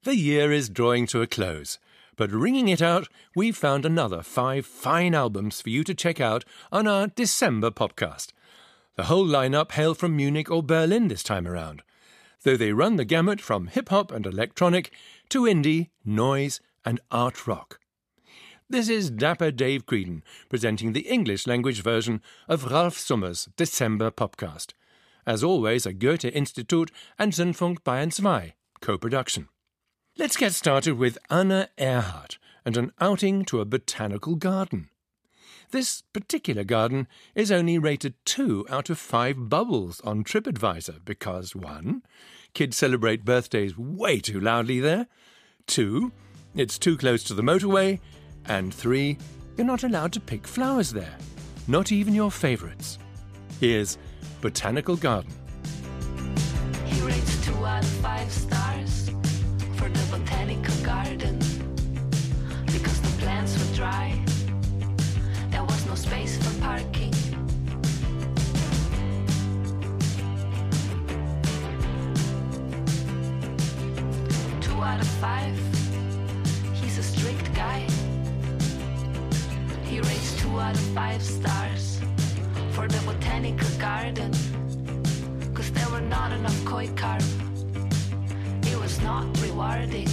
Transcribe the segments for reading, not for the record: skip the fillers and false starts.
The year is drawing to a close, but ringing it out, we've found another 5 fine albums for you to check out on our December podcast. The whole lineup hail from Munich or Berlin this time around, though they run the gamut from hip-hop and electronic to indie, noise and art rock. This is Dapper Dave Creedon presenting the English-language version of Ralf Summer's December podcast. As always, a Goethe-Institut and Zündfunk Bayern 2 co-production. Let's get started with Anna Erhardt and an outing to a botanical garden. This particular garden is only rated 2 out of 5 bubbles on TripAdvisor because 1. Kids celebrate birthdays way too loudly there, 2. It's too close to the motorway, and 3. You're not allowed to pick flowers there, not even your favourites. Here's Botanical Garden. He rates 2 out of 5 stars for the botanical garden because the plants were dry. There was no space for parking. Two out of 5. He's a strict guy. He rates 2 out of 5 stars for the botanical garden, cause there were not enough koi carp. It was not rewarding.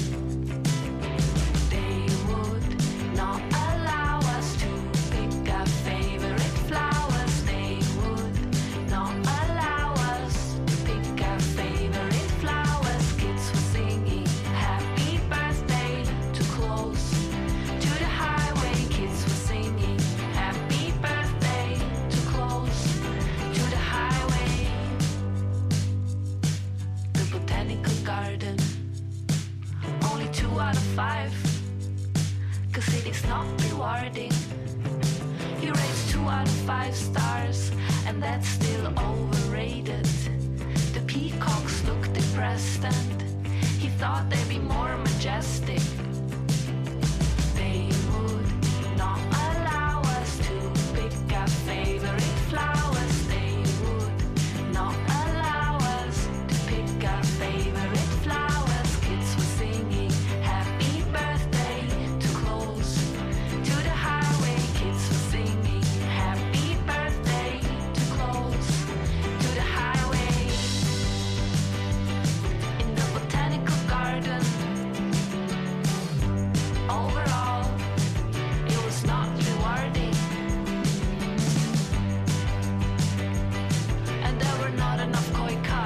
They would not allow us to pick our favorite flowers. They would not allow us to pick our favorite flowers. Kids were singing happy birthday too close to the highway. Kids were singing happy birthday too close to the highway. The botanical garden, only 2 out of 5, cause it is not rewarding. He rates 2 out of 5 stars, and that's still overrated. The peacocks look depressed and he thought they'd be more majestic. They would not allow us to pick our favorite flowers. They would not allow us to pick our favorite flowers. Kids were singing happy birthday too close to the highway. Kids were singing happy birthday too close to the highway. In the botanical garden, overall, it was not rewarding. And there were not enough koi carp.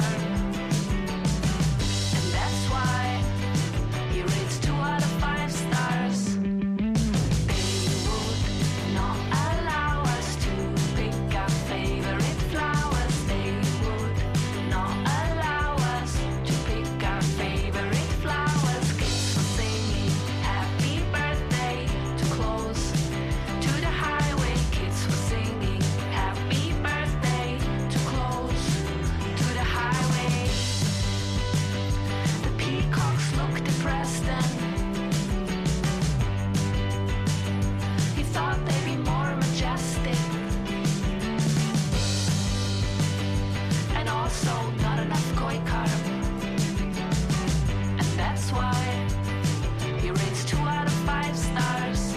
And that's why he rates 2 out of 5 stars. They would not allow us to pick our favorite flowers. They would not allow us to pick our favorite flowers. Kids were singing happy birthday too close to the highway. Kids were singing happy birthday too close to the highway. The peacocks looked depressed and he thought they'd be more majestic. And also not enough koi carp. And that's why he rates 2 out of 5 stars.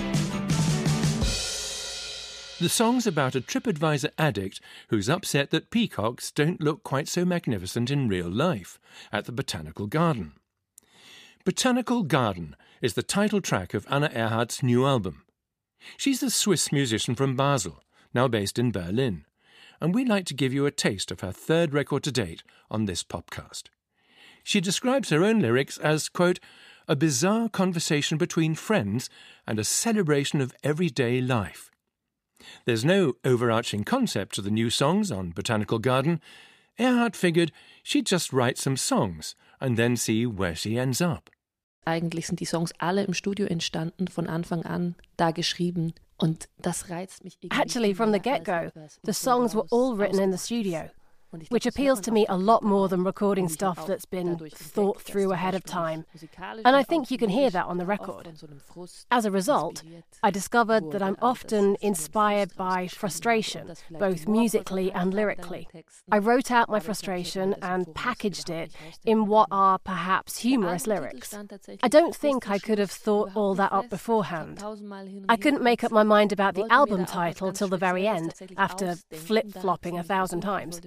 The song's about a TripAdvisor addict who's upset that peacocks don't look quite so magnificent in real life at the Botanical Garden. Botanical Garden is the title track of Anna Erhardt's new album. She's a Swiss musician from Basel, now based in Berlin, and we'd like to give you a taste of her 3rd record to date on this podcast. She describes her own lyrics as, quote, a bizarre conversation between friends and a celebration of everyday life. There's no overarching concept to the new songs on Botanical Garden. Erhardt figured she'd just write some songs and then see where she ends up. Eigentlich sind die Songs alle im Studio entstanden, von Anfang an da geschrieben. Und das reizt mich irgendwie. Actually, from the get-go, the songs were all written in the studio. which appeals to me a lot more than recording stuff that's been thought through ahead of time. And I think you can hear that on the record. As a result, I discovered that I'm often inspired by frustration, both musically and lyrically. I wrote out my frustration and packaged it in what are perhaps humorous lyrics. I don't think I could have thought all that up beforehand. I couldn't make up my mind about the album title till the very end, after flip-flopping 1,000 times.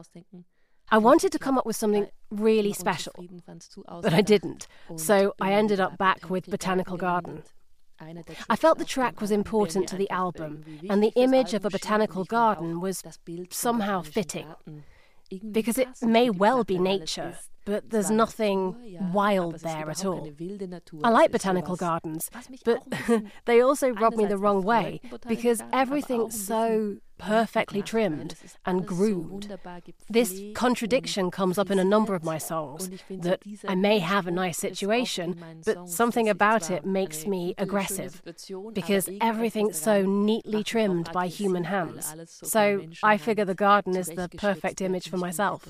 I wanted to come up with something really special, but I didn't, so I ended up back with Botanical Garden. I felt the track was important to the album, and the image of a botanical garden was somehow fitting. Because it may well be nature, but there's nothing wild there at all. I like botanical gardens, but they also rub me the wrong way because everything's so perfectly trimmed and groomed. This contradiction comes up in a number of my songs, that I may have a nice situation, but something about it makes me aggressive, because everything's so neatly trimmed by human hands. So I figure the garden is the perfect image for myself.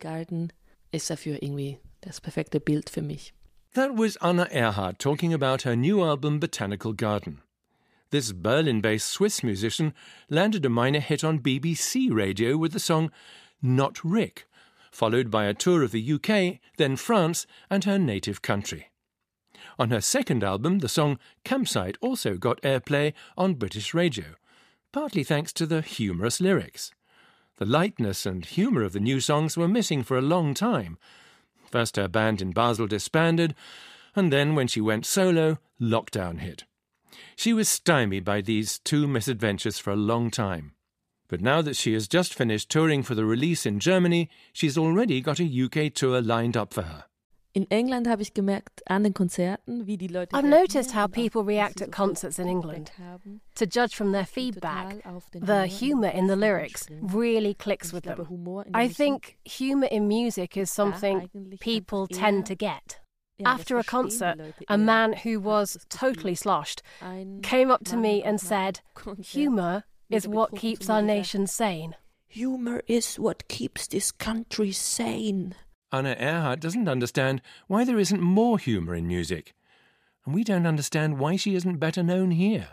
Ist dafür irgendwie das perfekte Bild für mich. That was Anna Erhardt talking about her new album Botanical Garden. This Berlin-based Swiss musician landed a minor hit on BBC radio with the song Not Rick, followed by a tour of the UK, then France and her native country. On her second album, the song Campsite also got airplay on British radio, partly thanks to the humorous lyrics. The lightness and humour of the new songs were missing for a long time. First her band in Basel disbanded, and then when she went solo, lockdown hit. She was stymied by these two misadventures for a long time. But now that she has just finished touring for the release in Germany, she's already got a UK tour lined up for her. In England habe ich gemerkt, an den Konzerten, wie die Leute I've noticed how people react at concerts in England. To judge from their feedback, the humour in the lyrics really clicks with them. I think humour in music is something people tend to get. After a concert, a man who was totally sloshed came up to me and said, "Humour is what keeps our nation sane." Humour is what keeps this country sane. Anna Erhardt doesn't understand why there isn't more humour in music, and we don't understand why she isn't better known here.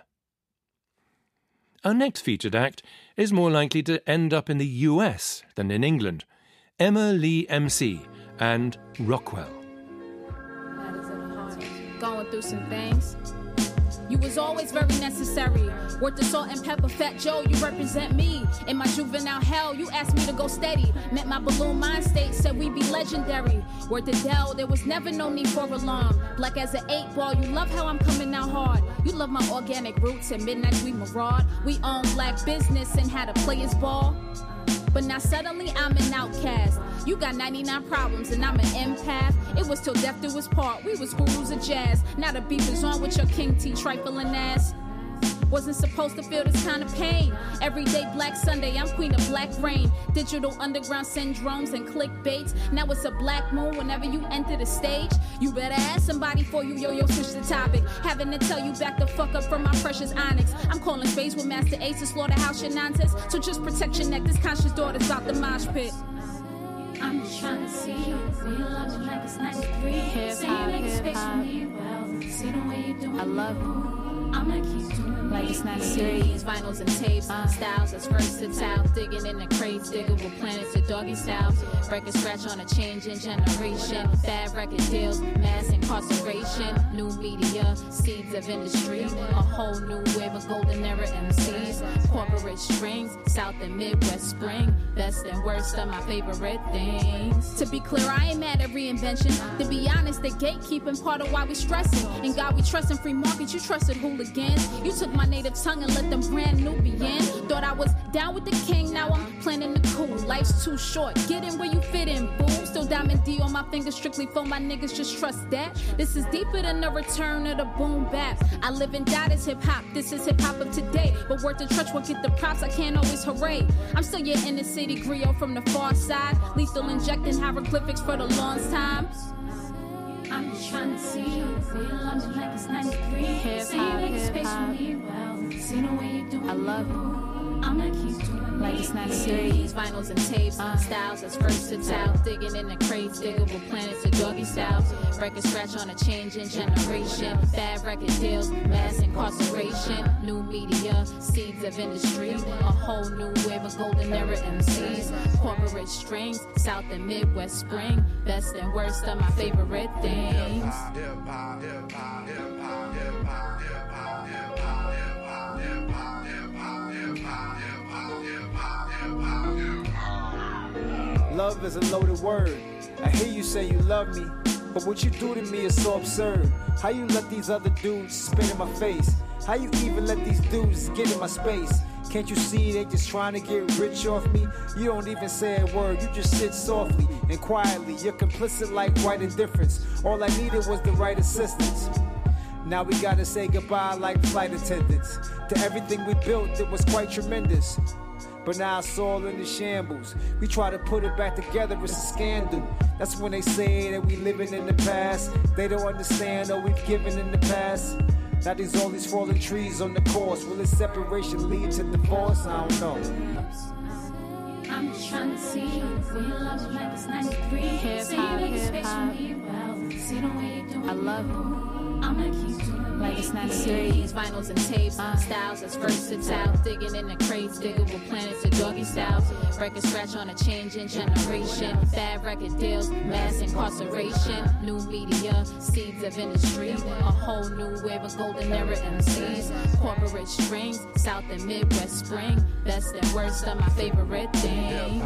Our next featured act is more likely to end up in the US than in England. Emma Lee MC and Rockwell. Going through some things. You was always very necessary. Worth the salt and pepper, Fat Joe, you represent me. In my juvenile hell, you asked me to go steady. Met my balloon mind state, said we be legendary. Worth the Dell, there was never no need for alarm. Black as an 8-ball, you love how I'm coming out hard. You love my organic roots, at midnight we maraud. We own black business and had a player's ball. But now suddenly I'm an outcast. You got 99 problems and I'm an empath. It was till death do us part. We was gurus of jazz. Now the beef is on with your King T trifling ass. Wasn't supposed to feel this kind of pain. Everyday Black Sunday, I'm queen of black rain. Digital underground syndromes and clickbaits. Now it's a black moon whenever you enter the stage. You better ask somebody for you, yo, switch the topic. Having to tell you back the fuck up from my precious onyx. I'm calling space with Master Ace to slaughterhouse your nonsense. So just protect your neck, this conscious daughter's out the mosh pit. I'm just trying to see you. We love it like it's 93. Hip hop, hip hop. See the way you do it. I love it. I'ma keep doing it. Like it's 93. Vinyls and tapes, styles that's versatile. Digging in the crates, diggable planets to doggy style. Record scratch on a changing generation. Bad record deals, mass incarceration. New media, seeds of industry. A whole new wave of golden era MCs. Corporate strings, South and Midwest spring. Best and worst of my favorite things. To be clear, I ain't mad at reinvention. To be honest, the gatekeeping part of why we stressing. In God we trust, in free market you trusted hooligans. You took my native tongue and let them brand new begin. Thought I was down with the king, now I'm planning the cool. Life's too short, get in where you fit in, boo. Still Diamond D on my fingers, strictly for my niggas, just trust that. This is deeper than the return of the boom bap. I live and die this hip hop, this is hip hop of today. But worth the trust won't get the props, I can't always hooray. I'm still your inner city griot from the far side. Lethal injecting hieroglyphics for the long time. I'm just trying to see you. We love it like it's 93. Hip See you hop, make hip space hop. for me well. See the way you do it. I love it. I'ma keep doing like it's not series, vinyls and tapes, styles as versatile. Digging in the crates, diggable planets to doggy styles. Record scratch on a changing generation. Bad record deals, mass incarceration. New media, seeds of industry. A whole new wave of golden era MCs. Corporate strings, South and Midwest spring. Best and worst of my favorite things. Love is a loaded word. I hear you say you love me, but what you do to me is so absurd. How you let these other dudes spit in my face? How you even let these dudes get in my space? Can't you see they just trying to get rich off me? You don't even say a word, you just sit softly and quietly. You're complicit like white indifference. All I needed was the right assistance. Now we gotta say goodbye like flight attendants. To everything we built, it was quite tremendous. But now it's all in the shambles. We try to put it back together, it's a scandal. That's when they say that we living in the past. They don't understand all we've given in the past. Now there's all these fallen trees on the course. Will this separation lead to divorce? I don't know. I'm just trying to see when you love me like it's 93. Hip hop, hip hop. See the way you do it. I love you. I'ma keep doing it like it's not series, vinyls and tapes, styles as versatile. Digging in the crates, diggable planets to doggy styles. Record scratch on a changing generation. Bad record deals, mass incarceration. New media, seeds of industry. A whole new wave of golden era MCs. Corporate strings, South and Midwest spring. Best and worst of my favorite things.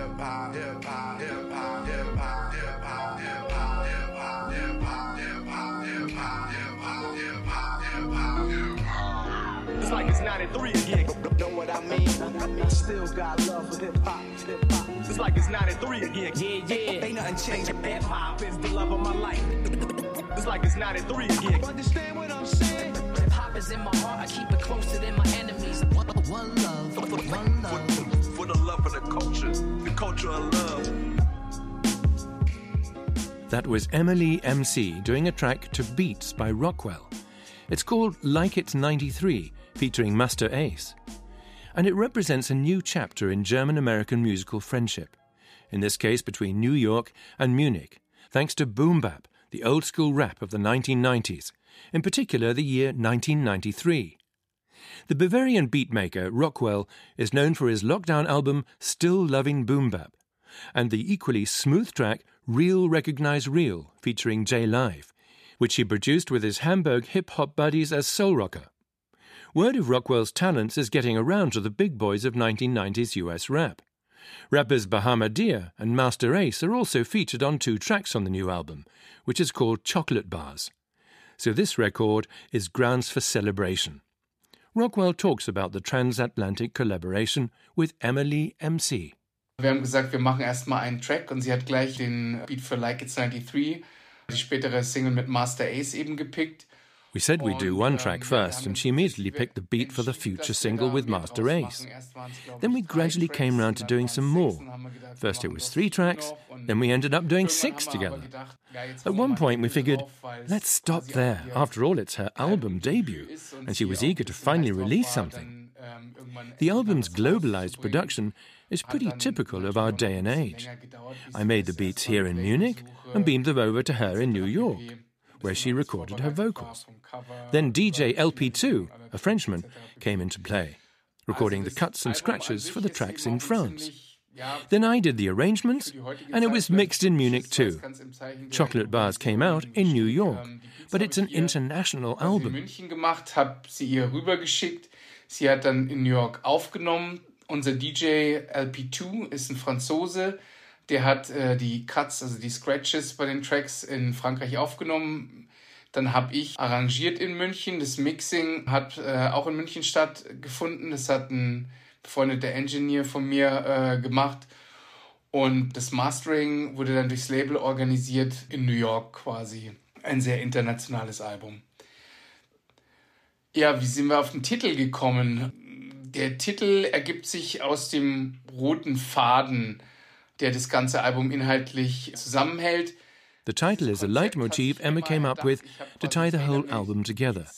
It's like it's 93 again. Know what I mean? I still got love for hip hop. It's like it's 93 again. Yeah. Ain't nothing changing. Hip hop is the love of my life. It's like it's 93 again. Understand what I'm saying? Hip hop is in my heart. I keep it closer than my enemies. One love. For the love of the culture of love. That was Emily MC doing a track to Beats by Rockwell. It's called Like It's 93, featuring Master Ace. And it represents a new chapter in German-American musical friendship, in this case between New York and Munich, thanks to boom bap, the old-school rap of the 1990s, in particular the year 1993. The Bavarian beatmaker Rockwell is known for his lockdown album Still Loving Boom Bap, and the equally smooth track Real Recognize Real, featuring J Live, which he produced with his Hamburg hip-hop buddies as soul rocker. Word of Rockwell's talents is getting around to the big boys of 1990s US rap. Rappers Bahamadia and Master Ace are also featured on 2 tracks on the new album, which is called Chocolate Bars. So this record is grounds for celebration. Rockwell talks about the transatlantic collaboration with Emily MC. Wir haben gesagt, wir machen erstmal einen Track und sie hat gleich den Beat für Like It's 93, die spätere Single mit Master Ace eben gepickt. We said we'd do one track first, and she immediately picked the beat for the future single with Master Ace. Then we gradually came round to doing some more. First it was 3 tracks, then we ended up doing 6 together. At one point we figured, let's stop there. After all, it's her album debut, and she was eager to finally release something. The album's globalized production is pretty typical of our day and age. I made the beats here in Munich and beamed them over to her in New York, where she recorded her vocals. Then DJ LP2, a Frenchman, came into play, recording the cuts and scratches for the tracks in France. Then I did the arrangements, and it was mixed in Munich too. Chocolate Bars came out in New York, but it's an international album. Sie hat dann in New York aufgenommen. Unser DJ LP2 ist ein Franzose. Der hat die Cuts, also die Scratches bei den Tracks in Frankreich aufgenommen. Dann habe ich arrangiert in München. Das Mixing hat auch in München stattgefunden. Das hat ein befreundeter Engineer von mir gemacht. Und das Mastering wurde dann durchs Label organisiert in New York quasi. Ein sehr internationales Album. Ja, wie sind wir auf den Titel gekommen? Der Titel ergibt sich aus dem roten Faden, der das ganze Album inhaltlich zusammenhält. The title is a leitmotif Emma came up with to tie the whole album together,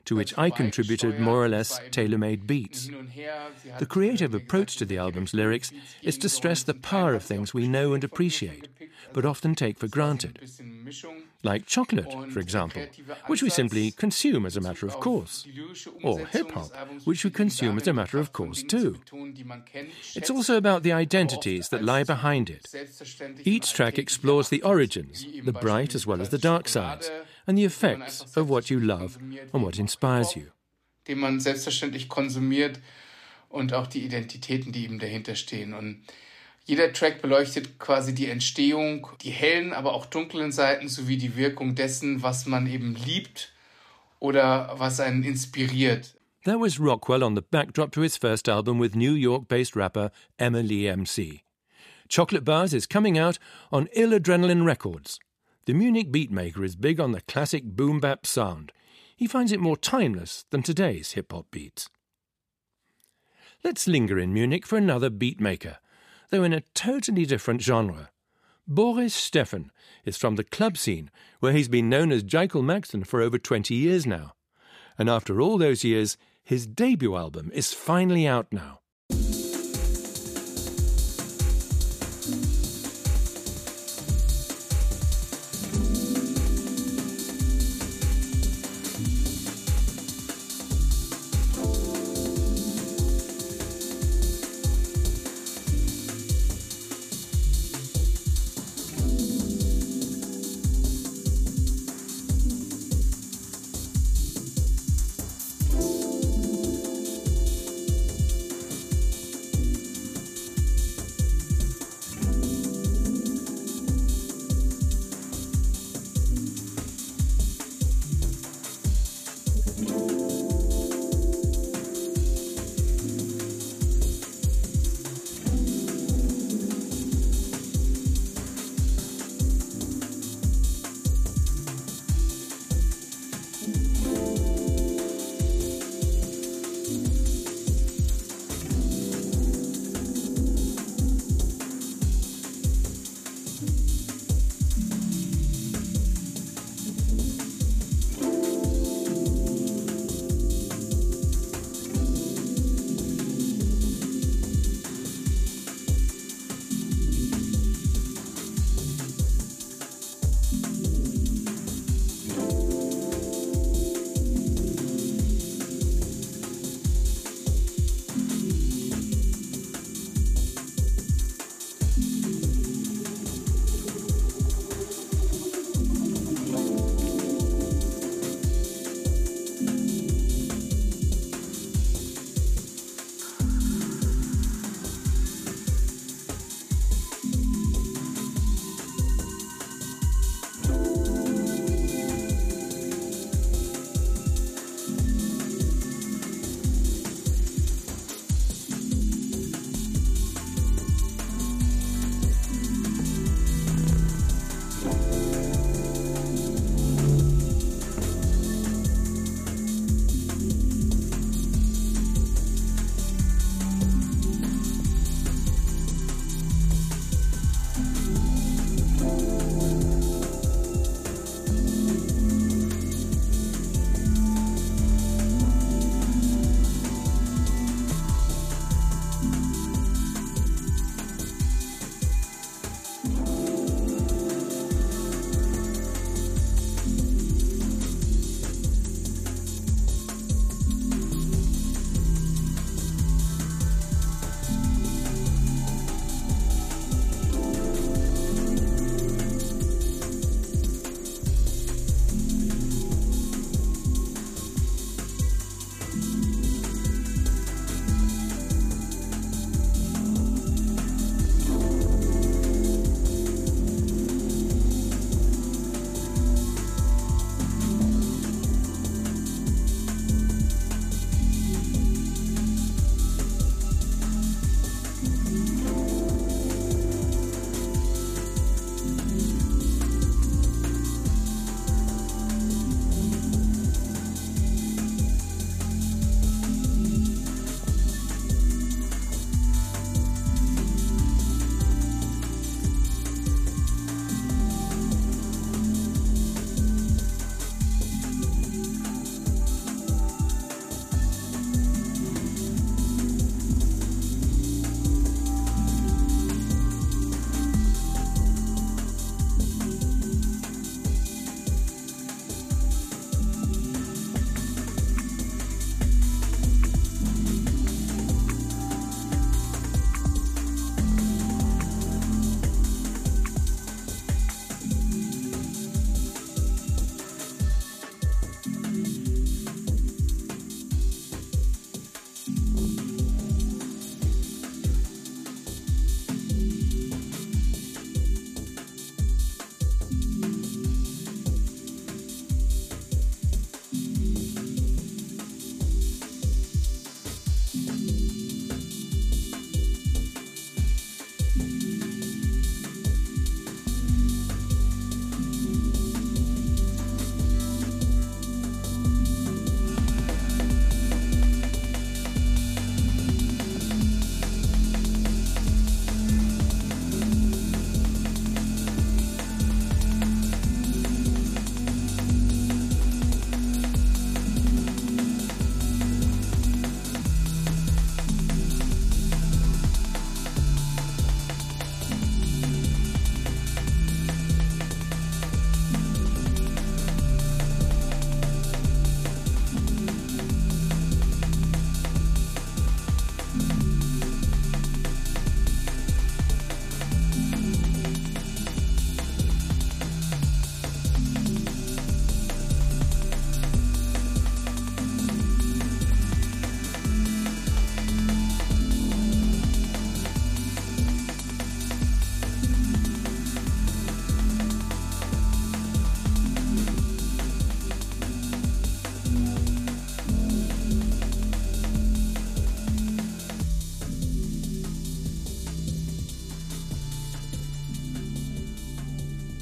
to which I contributed more or less tailor-made beats. The creative approach to the album's lyrics is to stress the power of things we know and appreciate, but often take for granted. Like chocolate, for example, which we simply consume as a matter of course. Or hip-hop, which we consume as a matter of course too. It's also about the identities that lie behind it. Each track explores the origins, the bright as well as the dark sides, and the effects of what you love and what inspires you. Den man selbstverständlich konsumiert und auch die Identitäten, die eben dahinter stehen. Und jeder Track beleuchtet quasi die Entstehung, die hellen, aber auch dunklen Seiten sowie die Wirkung dessen, was man eben liebt oder was einen inspiriert. That was Rockwell on the backdrop to his first album with New York-based rapper Emma Lee MC. Chocolate Bars is coming out on Ill Adrenaline Records. The Munich beatmaker is big on the classic boom-bap sound. He finds it more timeless than today's hip-hop beats. Let's linger in Munich for another beatmaker, though in a totally different genre. Boris Steffen is from the club scene, where he's been known as Jekyll Maxton for over 20 years now. And after all those years, his debut album is finally out now.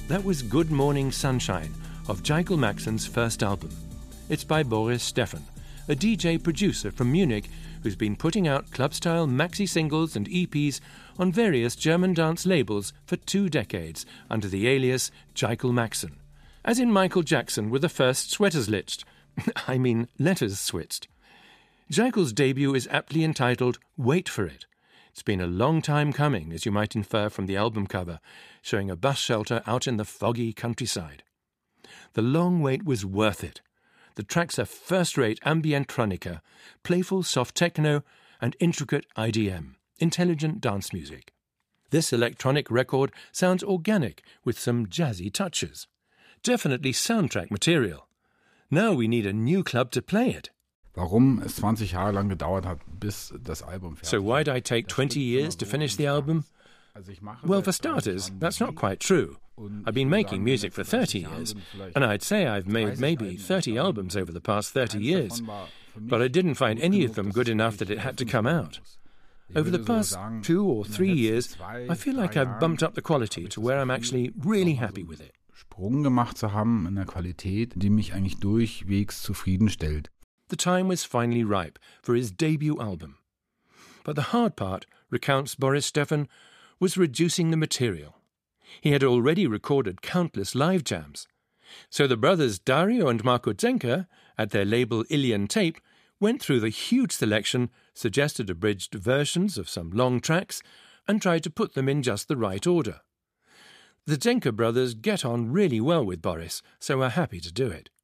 That was Good Morning Sunshine of Jeikel Maxon's first album. It's by Boris Steffen, a DJ producer from Munich who's been putting out club-style maxi singles and EPs on various German dance labels for 2 decades under the alias Jeikel Maxon. As in Michael Jackson with the first sweaters litched. I mean letters switched. Jeikel's debut is aptly entitled Wait For It. It's been a long time coming, as you might infer from the album cover, showing a bus shelter out in the foggy countryside. The long wait was worth it. The tracks are first-rate ambient tronica, playful soft techno, and intricate IDM, intelligent dance music. This electronic record sounds organic with some jazzy touches. Definitely soundtrack material. Now we need a new club to play it. Warum es 20 Jahre lang gedauert hat, bis das Album fertig. So why'd I take 20 years to finish the album? Well, for starters, that's not quite true. I've been making music for 30 years, and I'd say I've made maybe 30 albums over the past 30 years, but I didn't find any of them good enough that it had to come out. Over the past 2 or 3 years, I feel like I've bumped up the quality to where I'm actually really happy with it. Sprung gemacht zu haben in der Qualität, die mich eigentlich durchwegs zufriedenstellt. The time was finally ripe for his debut album. But the hard part, recounts Boris Steffen, was reducing the material. He had already recorded countless live jams. So the brothers Dario and Marko Zenker, at their label Ilian Tape, went through the huge selection, suggested abridged versions of some long tracks, and tried to put them in just the right order. The Zenker brothers get on really well with Boris, so are happy to do it.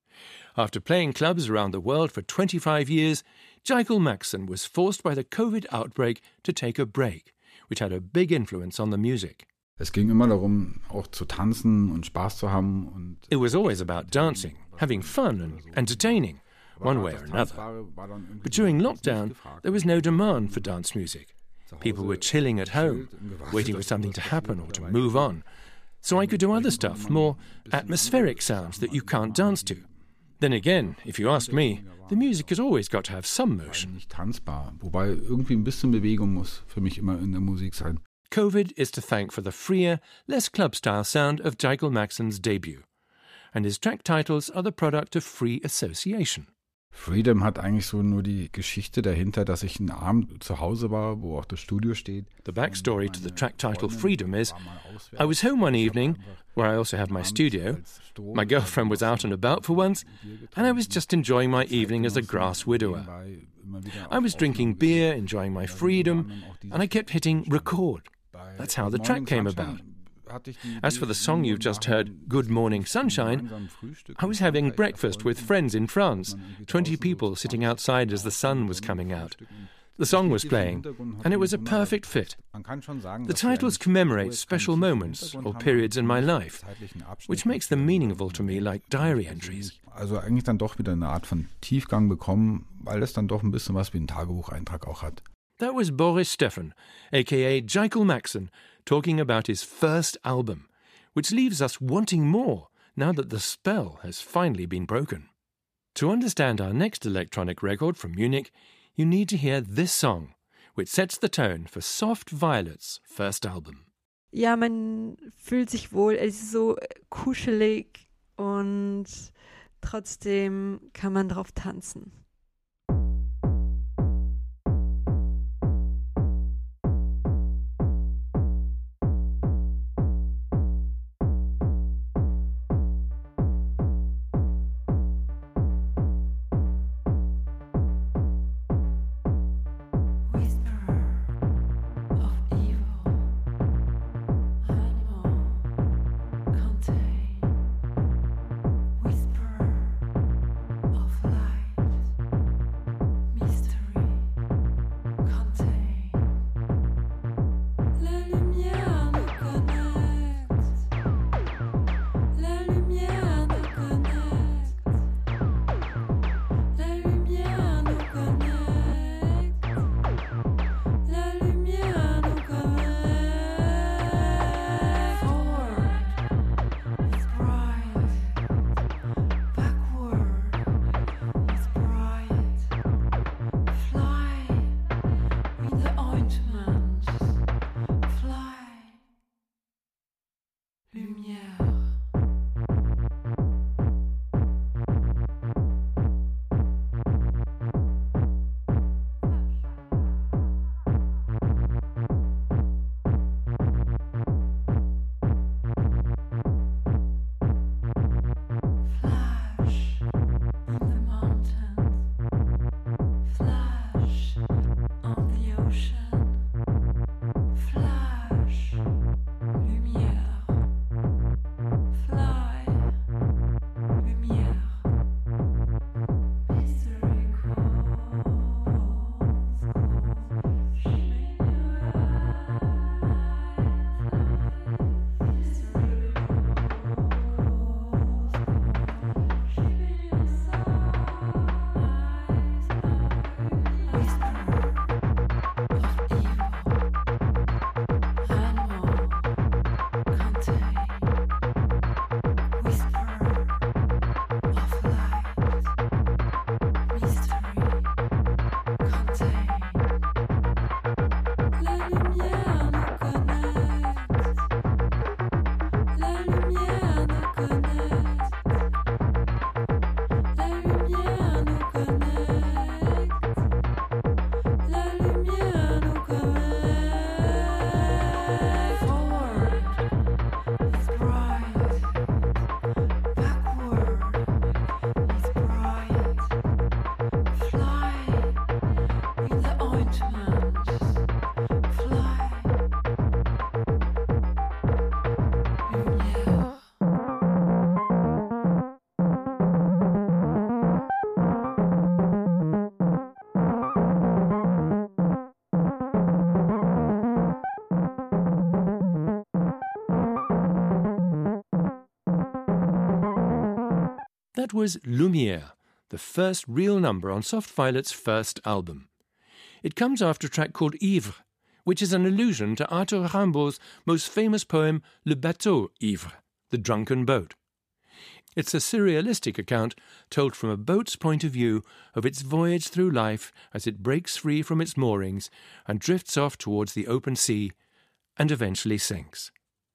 After playing clubs around the world for 25 years, Jeikel Maxon was forced by the COVID outbreak to take a break, which had a big influence on the music. Es ging immer darum, auch zu tanzen und Spaß zu haben. It was always about dancing, having fun and entertaining, one way or another. But during lockdown, there was no demand for dance music. People were chilling at home, waiting for something to happen or to move on. So I could do other stuff, more atmospheric sounds that you can't dance to. Then again, if you ask me, the music has always got to have some motion. Nicht tanzbar, wobei irgendwie ein bisschen Bewegung muss für mich immer in der Musik sein. COVID is to thank for the freer, less club-style sound of Jeikel Maxon's debut. And his track titles are the product of free association. Freedom hat eigentlich so nur die Geschichte dahinter, dass ich einen Abend zu Hause war, wo auch das Studio steht. The backstory to the track title Freedom is, I was home one evening, where I also have my studio. My girlfriend was out and about for once, and I was just enjoying my evening as a grass widower. I was drinking beer, enjoying my freedom, and I kept hitting record. That's how the track came about. As for the song you've just heard, Good Morning Sunshine, I was having breakfast with friends in France, 20 people sitting outside as the sun was coming out. The song was playing, and it was a perfect fit. The titles commemorate special moments or periods in my life, which makes them meaningful to me like diary entries. Also eigentlich dann doch wieder eine Art von Tiefgang bekommen, weil es dann doch ein bisschen was wie ein Tagebucheintrag auch hat. That was Boris Steffen, aka Jeikel Maxon, talking about his first album, which leaves us wanting more now that the spell has finally been broken. To understand our next electronic record from Munich, you need to hear this song, which sets the tone for Soft Violet's first album. Ja, man fühlt sich wohl, es ist so kuschelig und trotzdem kann man drauf tanzen. Whisperer of light. That was Lumière, the first real number on Soft Violet's first album. It comes after a track called Ivre, which is an allusion to Arthur Rimbaud's most famous poem Le Bateau Ivre, The Drunken Boat. It's a surrealistic account told from a boat's point of view of its voyage through life as it breaks free from its moorings and drifts off towards the open sea and eventually sinks.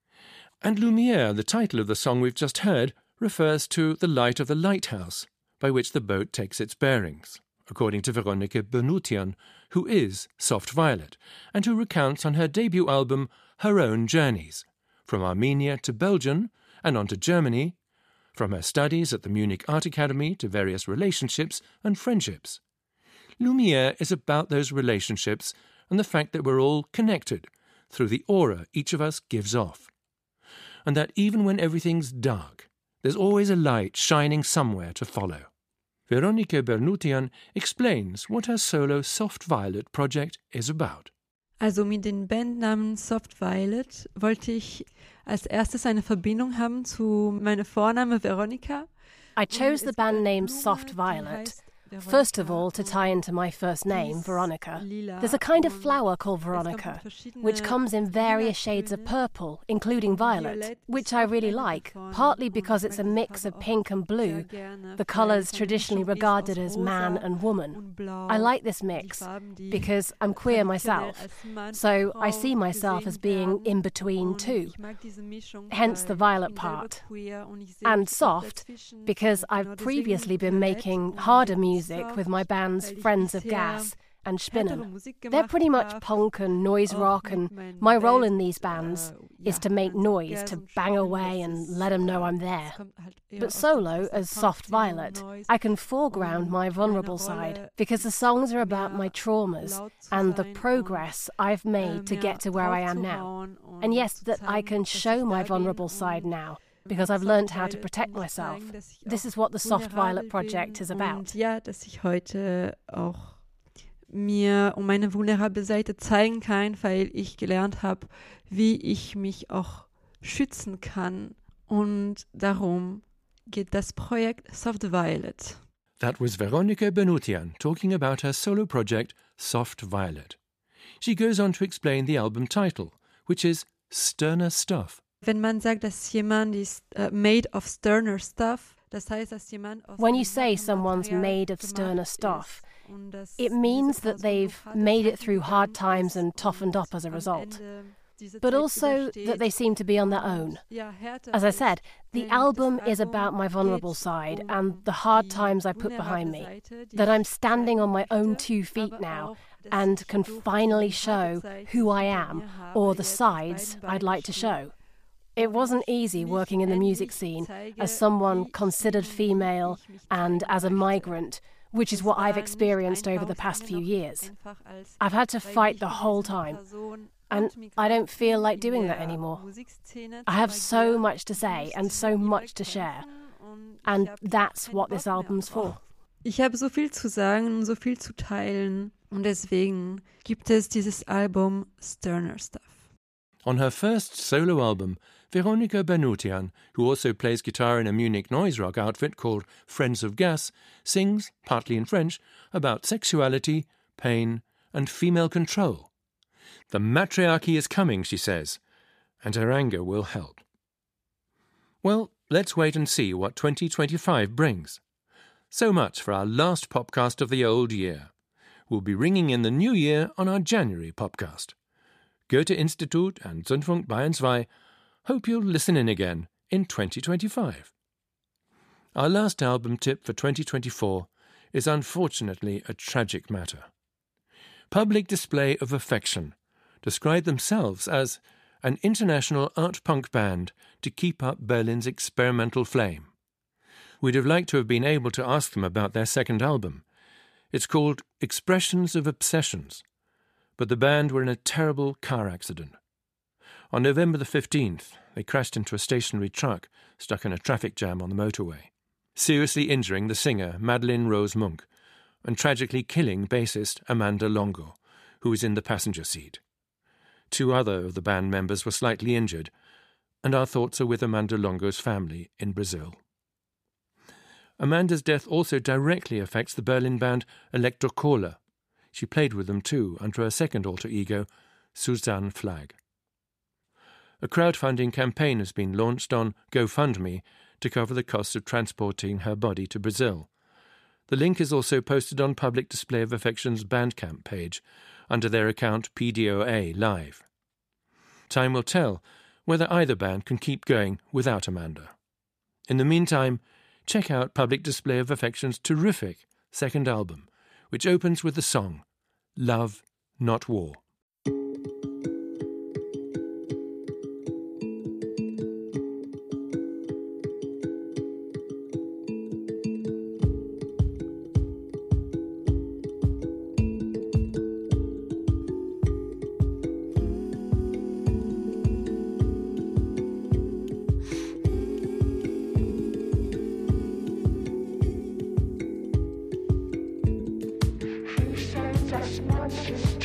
And Lumière, the title of the song we've just heard, refers to the light of the lighthouse by which the boat takes its bearings, according to Veronika Benutian, who is Soft Violet, and who recounts on her debut album her own journeys, from Armenia to Belgium and on to Germany, from her studies at the Munich Art Academy to various relationships and friendships. Lumière is about those relationships and the fact that we're all connected through the aura each of us gives off. And that even when everything's dark, there's always a light shining somewhere to follow. Veronika Benutian explains what her solo Soft Violet project is about. Also mit den Bandnamen Soft Violet wollte ich als erstes eine Verbindung haben zu meinem Vorname Veronika. I chose the band name Soft Violet, first of all to tie into my first name, Veronica. There's a kind of flower called Veronica, which comes in various shades of purple, including violet, which I really like, partly because it's a mix of pink and blue, the colours traditionally regarded as man and woman. I like this mix because I'm queer myself, so I see myself as being in between too, hence the violet part. And soft, because I've previously been making harder music with my bands Friends of Gas and Spinnen. They're pretty much punk and noise rock, and my role in these bands is to make noise, to bang away and let them know I'm there. But solo, as Soft Violet, I can foreground my vulnerable side because the songs are about my traumas and the progress I've made to get to where I am now. And yes, that I can show my vulnerable side now, because I've learned how to protect myself. This is what the Soft Violet project is about. Ja, dass ich heute auch mir meine vulnerable Seite zeigen kann, weil ich gelernt habe, wie ich mich auch schützen kann. Und darum geht das Projekt Soft Violet. That was Veronika Benutian talking about her solo project Soft Violet. She goes on to explain the album title, which is Sterner Stuff. Wenn man sagt, dass jemand ist made of sterner stuff, das heißt, dass jemand aus When you say someone's made of sterner stuff, it means that they've made it through hard times and toughened up as a result, but also that they seem to be on their own. As I said, the album is about my vulnerable side and the hard times I put behind me, that I'm standing on my own 2 feet now and can finally show who I am or the sides I'd like to show. It wasn't easy working in the music scene as someone considered female and as a migrant, which is what I've experienced over the past few years. I've had to fight the whole time, and I don't feel like doing that anymore. I have so much to say and so much to share, and that's what this album's for. Ich habe so viel zu sagen und so viel zu teilen, und deswegen gibt es dieses Album Sterner Stuff. On her first solo album, Veronika Benutian, who also plays guitar in a Munich noise rock outfit called Friends of Gas, sings, partly in French, about sexuality, pain, and female control. The matriarchy is coming, she says, and her anger will help. Well, let's wait and see what 2025 brings. So much for our last podcast of the old year. We'll be ringing in the new year on our January podcast. Goethe-Institut and Zündfunk Bayern 2 hope you'll listen in again in 2025. Our last album tip for 2024 is unfortunately a tragic matter. Public Display of Affection describe themselves as an international art punk band to keep up Berlin's experimental flame. We'd have liked to have been able to ask them about their second album. It's called Expressions of Obsessions, but the band were in a terrible car accident. On November the 15th, they crashed into a stationary truck stuck in a traffic jam on the motorway, seriously injuring the singer Madeleine Rose Munk and tragically killing bassist Amanda Longo, who was in the passenger seat. 2 other of the band members were slightly injured, and our thoughts are with Amanda Longo's family in Brazil. Amanda's death also directly affects the Berlin band Elektrokohle. She played with them too under her second alter ego, Suzanne Flagg. A crowdfunding campaign has been launched on GoFundMe to cover the costs of transporting her body to Brazil. The link is also posted on Public Display of Affection's Bandcamp page under their account PDOA Live. Time will tell whether either band can keep going without Amanda. In the meantime, check out Public Display of Affection's terrific second album, which opens with the song Love, Not War. Just